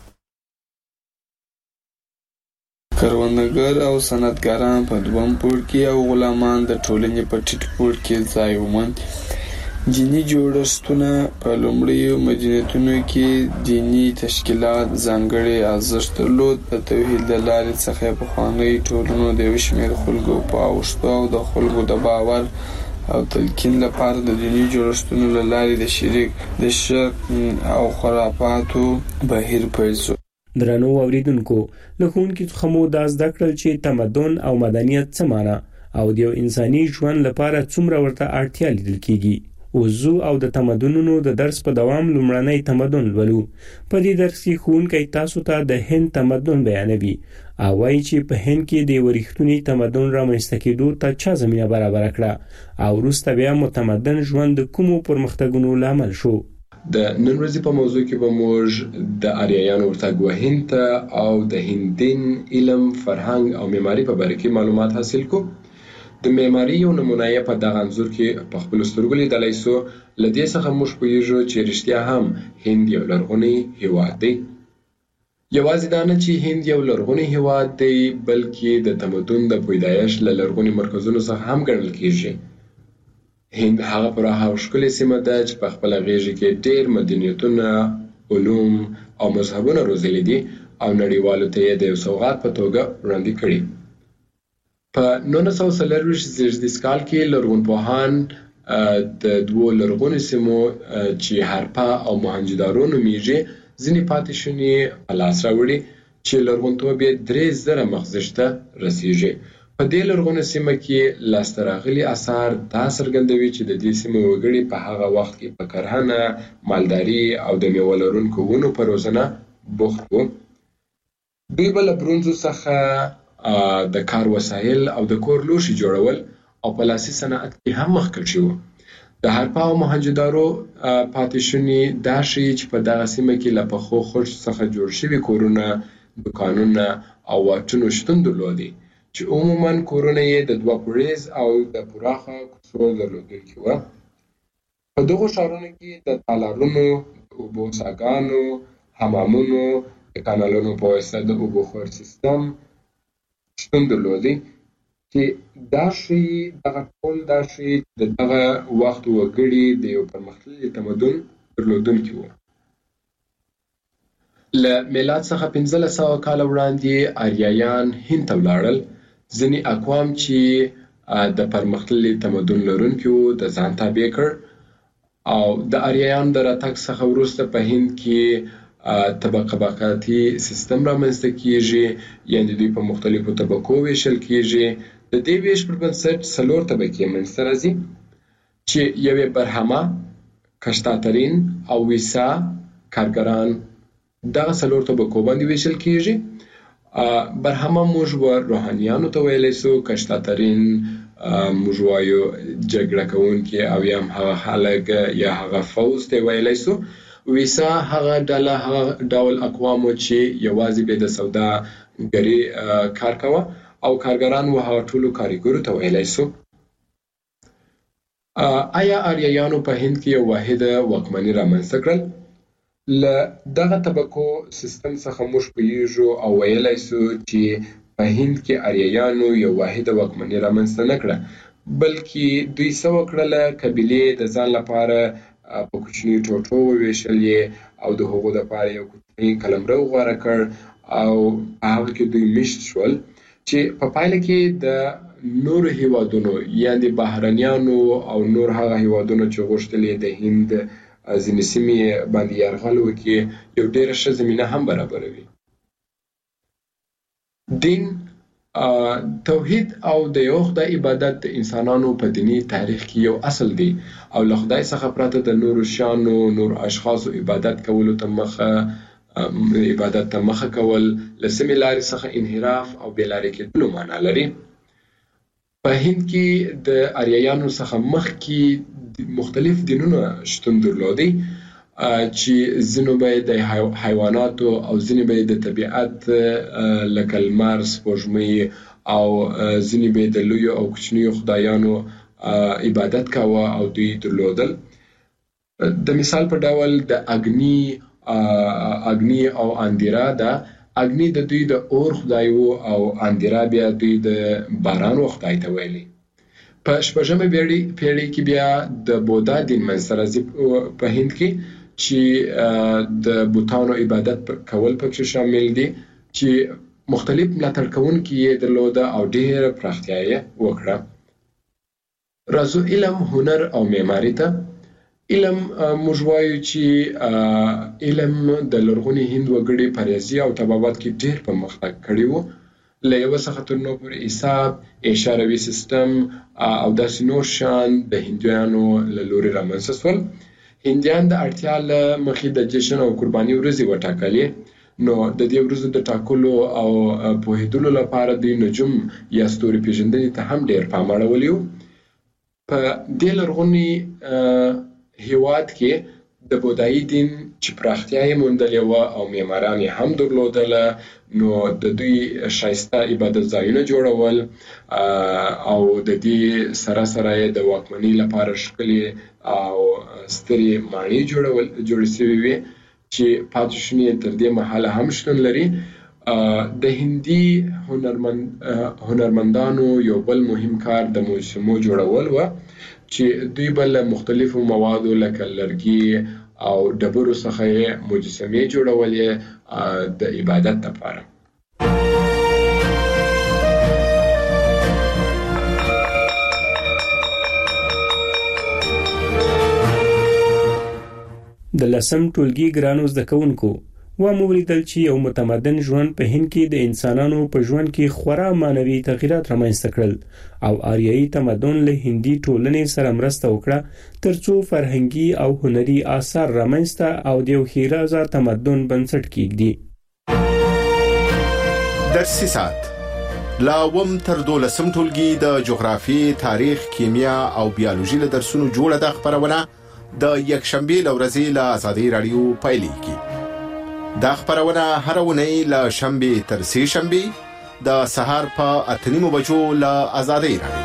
کروندګر او صنعتګران په دویم پوړ کې او غلامان د ټولنې په ټیټ پوړ کې ځای وموند. دینی جوړښتونه په لومړیو مدینتونو کې دینی تشکیلات ځانګړي ارزښت درلود. د توحید د لارې څخه په خواني ټولنو د وشمیر خلکو په اوښتو او د خلکو د باور او تلقین لپاره د دینی جوړښتونو له لارې د شریک د شرک او خرافاتو بهیر پیل شو. درنو اوریدونکو له ښوونکي څخه مو دا زده کړل چې تمدن او مدنیت څه معنی او د یو انساني ژوند لپاره څومره ورته اړتیا لیدل کیږي. وزو او د تمدنونو د درس په دوام لومړنی تمدن ولو. په دې درس کې ښوونکی تاسو ته د هند تمدن بیانوي او وايي چې په هند کې د ورښتونی تمدن رامنځته کېدو ته چا زمينه برابر کړه او وروسته بیا متمدن ژوند د کومو پرمختګونو لامل شو. د نن ورځې په موضوع کې به موږ د آریایانو ورتګ وهند ته او د هندین علم، فرهنګ او معماري په اړه کې معلومات حاصل کوو. د معماري یو نمونه یې په دغه انځور کې په خپل سترګو لیدلای سو. لدې څخه موږ پوهیږو چې رښتیا هم هند یو لرغونی هیواد دی. یوازې دا نه چې هند یو لرغونی هیواد دی بلکې د تمدن د پیدایښت له لرغوني مرکزونو څخه هم ګڼل کیږي. هند هغه پراخه او ښکلې سیمه ده چې په خپل غېږ کې ډېر مدنیتونه، علوم او مذهبونه روزلي دي او نړیوالو ته یې د یو سوغات په توګه وړاندې کړي. په نولس سوه څلرویشت زیږدیز کال کې لرغونپوهان د دوو لرغونو سیمو چې هارپا او موهنجودارو نومیږي ځینې پاتې شونې په لاس راوړي چې لرغونتوب یې درې زره مخزش ته رسیږي. په دې لرغونې سیمه کې لاسته راغلي آثار دا څرګندوي چې د دې سیمې وګړي په هغه وخت کې په کرهڼه، مالداري او د میوه لرونکو ونو په روزنه بوخت وو. دوی به له برونزو څخه د کار وسایل او د کور لوښي جوړول او په لاسي صنعت کې هم مخکښ وو. د هرپا او موهنجودارو پاتې شونې دا ښیي چې په دغه سیمه کې له پخو خښتو څخه جوړ شوي کورونه، دوکانونه او واټونو شتون درلودی چې عموماً کورونه یې د دوه پوړیز او د پراخه کوڅو درلودونکي وو. په دغو ښارونو کې د تالارونو، د اوبو څاګانو، حمامونو، د کانالونو په واسطه د اوبو خور سیستم شتون درلودی چې دا ښیي دغه ټول دا ښیي د دغه وخت وګړي د یو پرمختللي تمدن درلودونکي وو. له میلاد څخه پنځلس سوه کاله وړاندې آریایان هند ته ولاړل. ځینې اقوام چې د پرمختللي تمدن لرونکي وو د ځان تابع کړ او د آریایانو د راتګ څخه وروسته په هند کې طبقه بقاتي سیستم رامنځته کیږي، یعنې دوی په مختلفو طبقو ویشل کیږي. د دې ویش پر بنسټ څلور طبقې منځته راځي چې یوې برهمه، کشتاترین او ویسا کارګران دغه څلور طبقو باندې ویشل کیږي. برهمه موږ روحانیانو ته ویلی سو، کشتاترین موږ وایو جګړه کوونکي او یا هم هغه خلک یا هغه فوز ته ویلی سو. ویسا هغه ډله هغه ډول اقوامو چې یوازې به د سوداګري کار کوه او کارګران و هغه ټولو کارګرو ته ویلی سو. آیا آریایانو په هند کې یو واحده واکمني رامنځته کړل؟ له دغه طبقو سیستم څخه موږ پوهیږو او ویلی سو چې په هند کې آریایانو یو واحده واکمني رامنځته نه کړه، بلکې دوی څه وکړله، قبیلې د ځان لپاره په کوچنیو ټوټو وویشلې او د هغو دپاره یو کوچنی قلمرو غوره کړ او په هغه کې دوی میشت شول چې په پایله کې د نورو هیوادونو یعنې بهرنیانو او نور هغه هیوادونو چې غوښتل د هند ځینې سیمې باندې یرغل وکړي یو ډېره ښه زمینه هم برابروي. دین، توحید او د یو خدای عبادت د انسانانو په دیني تاریخ کې یو اصل دی او له خدای څخه پرته د نورو شیانو، نورو اشخاصو عبادت کولو ته مخه عبادت ته مخه کول له سمې لارې څخه انحراف او بېلارې کېدلو معنا لري. په هند کې د آریایانو څخه مخکې مختلف دینونه شتون درلودی چې ځینو به د حیواناتو او ځینې به د طبیعت لکه لمر، سپوږمۍ او ځینې به د لویو او کوچنیو خدایانو عبادت کاوه او دوی درلودل. د مثال په ډول د اګنی اګنی او اندیرا ده. اګنی د دوی د اور خدای وو او اندیرا بیا دوی د باران و خدای ته ویلي. په شپږمه پیړۍ کې بیا د بودا دین منځته راځي په هند کې چې د بوتانو عبادت کول پکې شامل دي چې مختلف ملاتړ کوونکي یې درلوده او ډېره پراختیا یې وکړه. راځو علم، هنر او معماري ته. علم موږ وایو چې علم د لرغوني هند وګړي په ریاضي او طبابت کې ډېر پرمختګ کړی و. له یوه څخه تر نو پورې حساب، اشاروي سیستم او داسې نور شیان د هندیانو له لورې رامنځته شول. هندیان د اړتیا له مخې د جشن او قرباني ورځې وټاکلې، نو د دې ورځو د ټاکلو او پوهېدلو لپاره دوی نجوم یا ستوري پېژندنې ته هم ډېر پام اړولی و. په دې لرغوني هیواد کې د بودایي دین چې پراختیا یې موندلې وه او معماران یې هم درلودله، نو د دوی ښایسته عبادت ځایونه جوړول او د دې سره سره یې د واکمنۍ لپاره ښکلې او سترې ماڼۍ جوړول جوړې شوې وې چې پاتې شونې تر دې مهاله هم شتون لري. د هندي هنرمند هنرمندانو یو بل مهم کار د مجسمو جوړول و چې دوی به له مختلفو موادو لکه لرګي او ډبرو څخه یې مجسمې جوړولې د عبادت لپاره. د لسم ټولګي ګرانو زده کوونکو، و مو ولیدل چې یو متمدن ژوند په هند کې د انسانانو په ژوند کې خورا مانوي تغیرات رامنځته کړل او آریایي تمدن له هندي ټولنې سره مرسته وکړه ترڅو فرهنګي او هنري آثار رامنځته او د یو ښیرازه تمدن بنسټ کېږدي. درسي ساعت لا وم تر دولسم ټولګي د جغرافي، تاریخ، کیمیا او بیولوژي له درسونو جوړه د خبرونه د یکشنبه لورځي له آزادۍ رادیو پایلیږي. دا خبرونه هر ونی له شنبه تر سه شنبه د سهار په اتنیمو بجو له آزادۍ رادیو.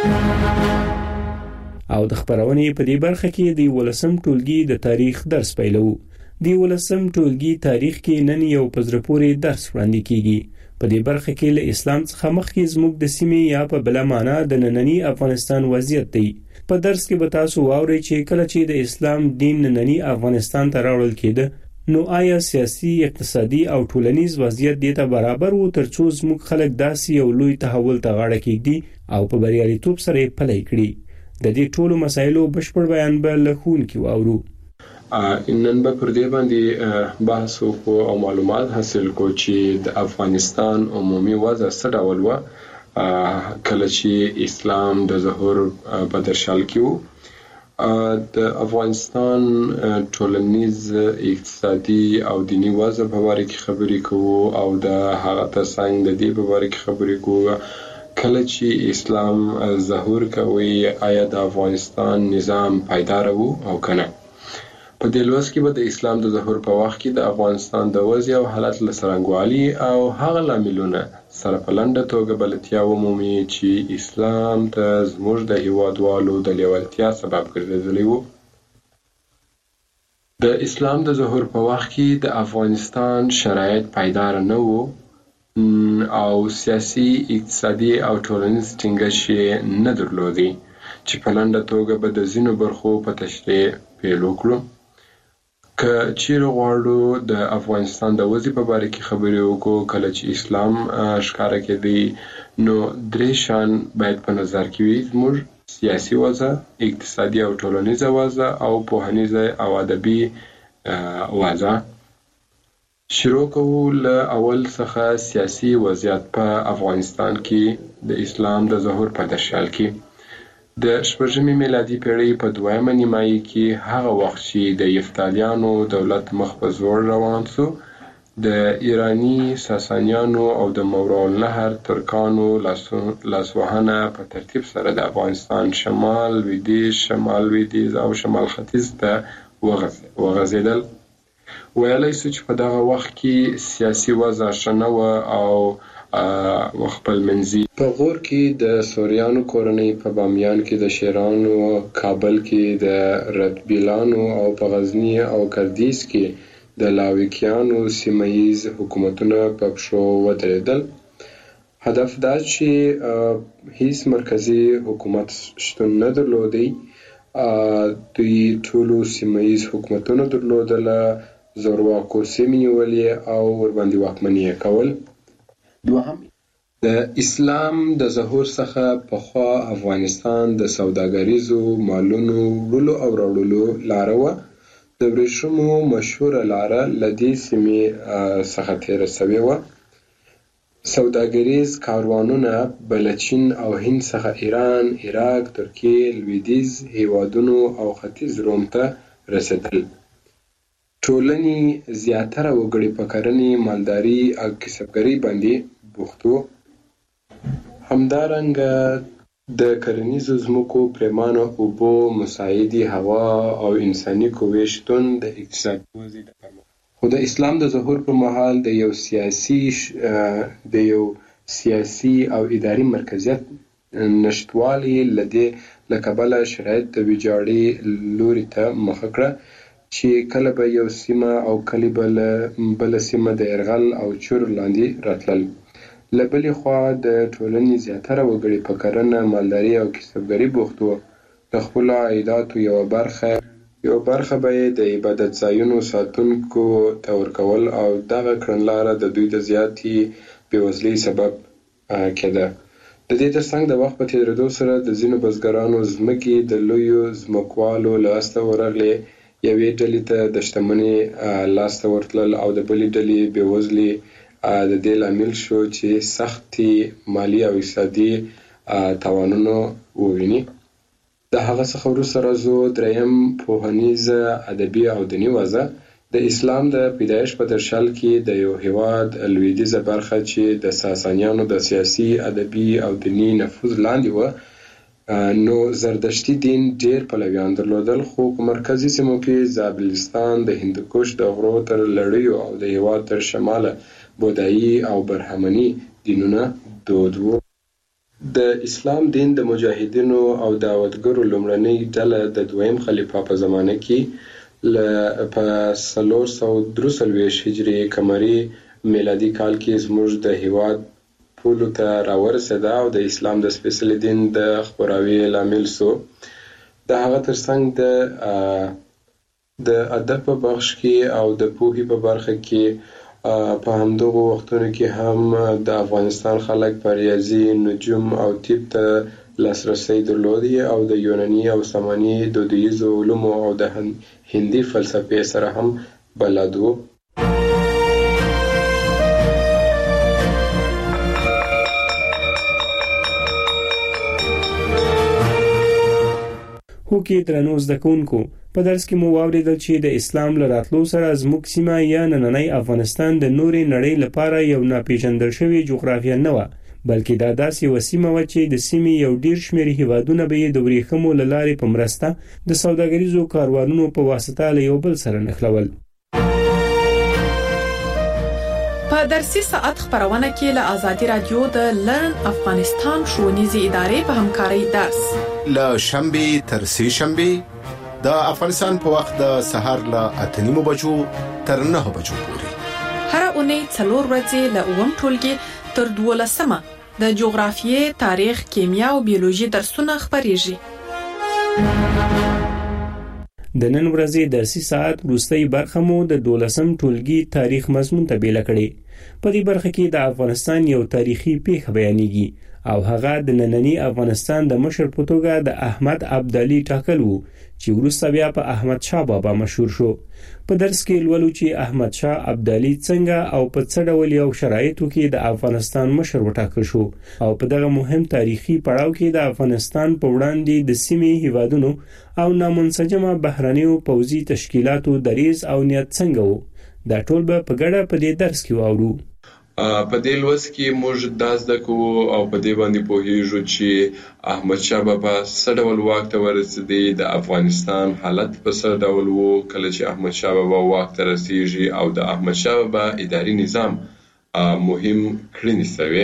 او د خبرونه په دې برخه کې د ولسم ټولګي د تاریخ درس پیلو. د ولسم ټولګي تاریخ کې نن یو پزرپوري درس وړاندې کیږي. په دې برخه کې له اسلام څخه مخکې زموږ د سیمې یا په بل معنا د نننی افغانستان وضعیت دی. په درس کې به تاسو واورئ چې کله چې د اسلام دین نننی افغانستان ته راوړل کېده نو آیا سیاسي، اقتصادي او ټولنیز وضعیت دې ته برابر وو ترڅو زموږ خلک داسې یو لوی تحول ته غاړه کېږدي او په بریالیتوب سره یې پلی کړي. د دې ټولو مسایلو بشپړ بیان به له ښوونکي واورو. نن به پر دې باندې بحث وکړو او معلومات حاصل کړو چې د افغانستان عمومي وضع څه ډول و کله چې اسلام د ظهور په درشل کې و. د افغانستان ټولنیز، اقتصادي او دینی وضع په اړه کې خبرې کوو او د هغه ترڅنګ د دې په اړه کې خبرې کوو کله چې اسلام ظهور کوي آیا د افغانستان نظام پایدار وو او کنه. په دې لوست کې به د اسلام د ظهور په وخت کې د افغانستان د وضع او حالت له څرنګوالي او هغه لاملونه سره په لنډه توګه بلدتیا ومومي چې اسلام ته زموږ د هیوادوالو د لیوالتیا سبب ګرځېدلی و. د اسلام د ظهور په وخت کې د افغانستان شرایط پایدار نه وو او سیاسي، اقتصادي او ټولنیز ټینګښت نه درلودي چې په لنډه توګه به د ځینو برخو په تشریح پیل وکړو. که چیرې غواړو د افغانستان د وضع په اړه کې خبرې وکړو کله چې اسلام ښکاره کېدی نو درې شیان باید په نظر کې وي: زموږ سیاسي وضع، اقتصادي او ټولنیزه وضع او پوهنیزه او ادبي وضع. شروع کوو له اول څخه سیاسي وضعیت په افغانستان کې د اسلام د ظهور په درشل کې. د شپږمې میلادي پیړۍ په دویمه نیمایي کې هغه وخت چې د یفتالیانو دولت مخ په زوړ روان شو د ایرانی ساسانیانو او د ماوراءالنهر ترکانو لاسوهنه په ترتیب سره د افغانستان شمال، لویدیځ، شمال لویدیځ او شمال ختیځ ته وغځېدل. ویلی سو چې په دغه وخت کې سیاسي وضع ښه نه وه او خپل منځي په غور کې د سوریانو کورنۍ، په بامیان کې د شیرانو، کابل کې د ردبیلانو او په غزني او کردیز کې د لاویکیانو سیمه‌ییز حکومتونه په پښو ودرېدل. هدف دا چې هیڅ مرکزي حکومت شتون نه درلودی. دوی ټولو سیمه‌ییز حکومتونه درلودله، زورواکو سیمې نیولې او ورباندې واکمني یې کول. دوهم، د اسلام د ظهور څخه پخوا افغانستان د سوداګریزو مالونو وړلو او راوړلو لاره وه. د ورېښمو مشهوره لاره له دې سیمې څخه تېره سوې وه. سوداګریز کاروانونه به له چین او هند څخه ایران، عراق، ترکیې، لویدیځ هیوادونو او ختیځ روم ته رسېدل. ټولنې زیاتره وګړي په کرنې، مالداري او کسبګرۍ باندې بوخت وو. همدارنګه د کرنیزو ځمکو، پرېمانه اوبو، مساعدې هوا او انساني قوې شتون د اقتصادي وضع د پرمختګ خو د اسلام د ظهور پر مهال د یو سیاسي د یو سیاسي او اداري مرکزیت نشتوالي له دې له کبله شرایط د ویجاړۍ لوري ته مخه کړه چې کله به یو سیمه او کله به بله سیمه د یرغل او چور لاندې راتلل. له بلې خوا د ټولنې زیاتره وګړي په کرنه، مالداري او کسبګرۍ بوخت وو. د خپلو عایداتو یوه برخه یوه برخه به یې د عبادت ځایونو ساتونکو ته ورکول او دغه کړنلاره د دوی د زیاتې بېوزلۍ سبب کېده. د دې ترڅنګ د وخت په تېرېدو سره د ځینو بزګرانو ځمکې د لویو ځمکوالو لاسته ورغلې یوې ډلې ته د شتمنۍ لاسته ورتلل او د بلې ډلې بېوزلي د دې لامل شو چې سختې مالي او اقتصادي تاوانونه وویني. د هغه څخه وروسته راځو دریم پوهنیزه، ادبي او دیني وضع. د اسلام د پیدایښت په درشل کې د یو هیواد لویدیځه برخه چې د ساسانیانو د سیاسي، ادبي او دیني نفوذ لاندې و، نو زردشتي دین ډیر پلویان درلودل، خو په مرکزي سیمو کې زابلستان، د هندوکش د غرو تر لړیو او د هیواد تر شماله بودایي او برهمني دینونه دود وو. د اسلام دین د مجاهدینو او دعوتګرو لومړنۍ ډله د دویم خلیفه په زمانه کې په څلور سوه درې څلوېښت هجري قمري میلادي کال کې زموږ د هیواد پولو ته راورسېده او د اسلام د سپېڅلي دین د خپراوي لامل سو. د هغه ترڅنګ د د ادب په بخش کې او د پوهې په برخه کې په همدغو وختونو کې هم د افغانستان خلک په ریاضي، نجوم او طب ته لاسرسی درلودی او د یوناني او ساماني دودیزو علومو او د هندي فلسفې سره هم بلد وو. هو کې درنو زده کوونکو، په درس کې مو واوریدل چې د اسلام له راتلو سره زموږ سیمه یا نننی افغانستان د نورې نړۍ لپاره یو ناپېژندل شوی جغرافیه نه وه، بلکې دا داسې یوه سیمه وه چې د سیمې یو ډیر شمېر هیوادونه به یې د ورېښمو له لارې په مرسته د سوداګریزو کاروانونو په واسطه له یو بل سره نښلول. په درسي ساعت خبرونه کې له آزادي رادیو د لرن افغانستان ښوونیزې ادارې په همکارۍ درس له شنبې تر سې شنبې د افغانستان په وخت د سهار له اته نیمو بجو تر نهه بجو پورې هر اونۍ څلور ورځې له اووم ټولګي تر دولسمه د جغرافیې، تاریخ، کیمیا او بیولوژي درسونه خبرېږي. د نن ورځې درسي ساعت وروستۍ برخه مو د دولسم ټولګي تاریخ مضمون ته بیله کړې. په دې برخه کې د افغانستان یو تاریخي پیښه بیانېږي او هغه د نننی افغانستان د مشر په توګه د احمد ابدالي ټاکل وو چې وروسته بیا په احمد شاه بابا مشهور شو. په درس کې لولو چې احمد شاه ابدالي څنګه او په څه ډول یو شرایطو کې د افغانستان مشر وټاکل شو او په دغه مهم تاریخي پړاو کې د افغانستان په وړاندې د سیمې هیوادونو او نامنسجمه بهرنیو پوځي تشکیلاتو دریځ او نیت څنګه وو. دا ټول به په ګډه په دې درس کې واورو. په دې لوست کې موږ دا زده کوو او په دې باندې پوهیږو چې احمد شاه بابا څه ډول واک ته ورسېدی، د افغانستان حالت په څه ډول وو کله چې احمد شاه بابا واک ته رسیږي او د احمد شاه بابا اداري نظام مهم کړنې سوې.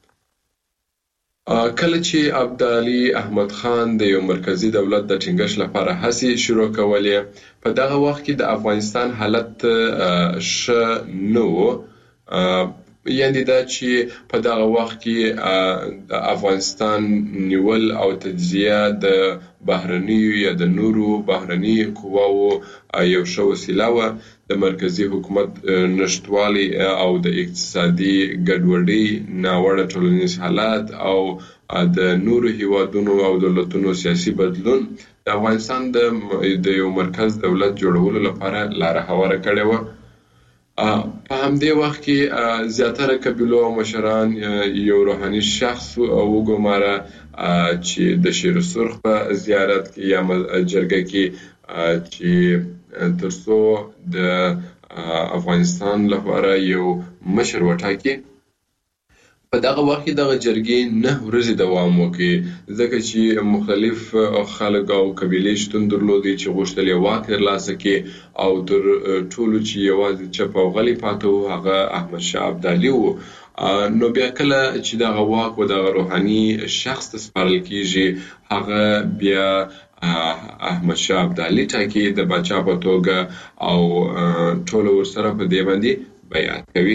کله چې ابدالي احمد خان د یو مرکزی دولت د ټینګښت لپاره هڅې شروع کولې، په دغه وخت کې د افغانستان حالت ښه نه و. یعنی دا چې په دغه وخت کې د افغانستان نیول او تجزیه د بهرنیو یا د نورو بهرني قواو یو ښه وسیله وه. د مرکزی حکومت نشتوالی او د اقتصادي ګډوډۍ، ناوړه ټولنیز حالات او د نورو هیوادونو او دولتونو سیاسي بدلون د افغانستان د یو مرکز دولت جوړولو لپاره لاره هواره کړې وه. په همدې وخت کې زیاتره قبیلو او مشران یو روحاني شخص وګماره چې د شیر سرخ په زیارت کې یا جرګه کې چې ترڅو د افغانستان لپاره یو مشر وټاکي. په دغه وخت کې دغه جرګې نه ورځې دوام وکړي ځکه چې مختلف خلک او قبیلې شتون درلودي چې غوښتل یې واک ترلاسه کړي او تر ټولو چې یوازې چپ او غلی پاته و هغه احمد شاه ابدالي و. نو بیا کله چې دغه واک و دغه روحاني شخص ته سپارل کیږي هغه بیا احمد شاه ابدالي ټاکي د پاچا په توګه او ټول ورسره په دې باندې بیعت کوي.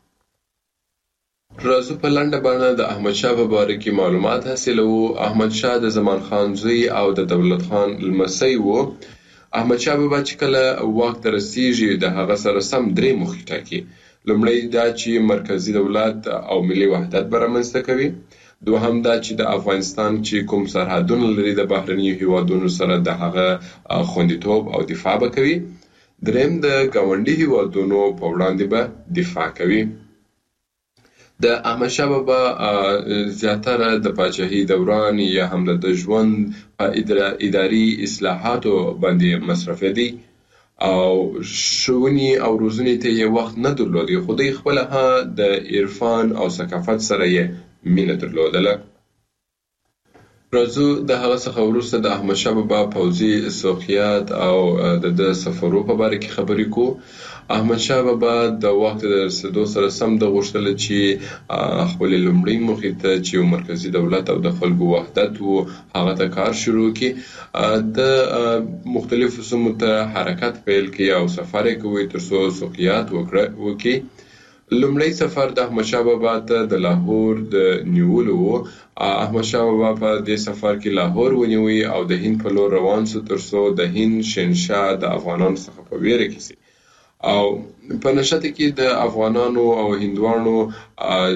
راځو په لنډه بڼه د احمد شاه په باره کې معلومات حاصلوو. احمد شاه د زمان خان زوی او د دولت خان لمسی و. احمد شاه بابا چې کله واک ته رسیږي د هغه سره سم درې موخې ټاکي. لومړی دا چې مرکزی دولت او ملي وحدت به رامنځته کوي. دوهم دا چې د افغانستان چې کوم سرحدونه لري د بهرنیو هیوادونو سره د هغه خوندیتوب او دفاع به کوي. دریم د ګاونډي هیوادونو په وړاندې به دفاع کوي. د احمدشاه بابا زیاتره د پاچاهۍ دوران یا هم د ژوند په اداري اصلاحاتو باندې مصرف دي او ښوونې او روزنې ته یې وخت نه درلودی، خو دوی خپله د عرفان او ثقافت سره یې مینه درلودله. راځو د هغه څخه وروسته د احمدشاه بابا پوځي سوقیات او د د سفرو په باره کې خبرې کوو. احمدشاه بابا د واک ته د رسېدو سره سم د غوښتل چې خپلې لومړۍ موخې ته چې یو مرکزي دولت او د خلکو وحدت و هغه ته کار شروع کړي. د مختلفو سیمو ته حرکت پیل کړي او سفر یې کوي تر څو سوقیات وکړي. لومړی سفر د احمدشاه بابا ته د لاهور د نیولو و. احمدشاه بابا په دې سفر کې لاهور ونیوي او د هند په لور روان شو تر څو د هند شهنشاه د افغانانو څخه په ویره کې شي او په نشته کې د افغانانو او هندوانو